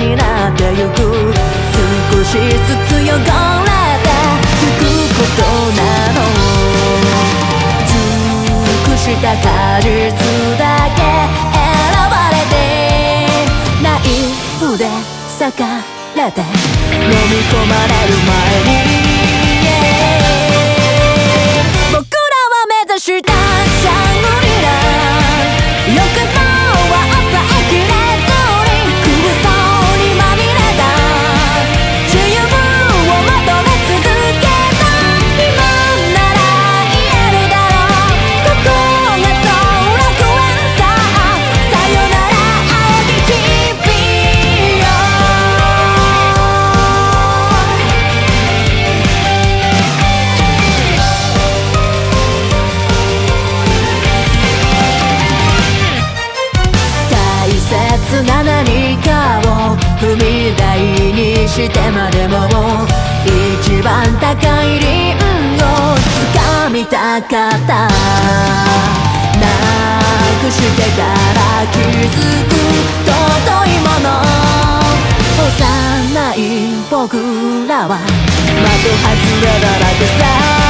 になってゆく、少しずつ汚れてゆくことなの。熟した果実だけ選ばれて、ナイフで裂かれて飲み込まれる前に、僕らは目指したシャングリラ、欲望は抑えきれずに空想にまみれた自由を求め続けた。今なら言えるだろう、ここがそう楽園さ。さよなら青き日々よ。大切な何かを踏み台にしてまでも、一番高いリンを掴みたかった。なくしてから気づく尊いもの、幼い僕らは的外れだらけさ。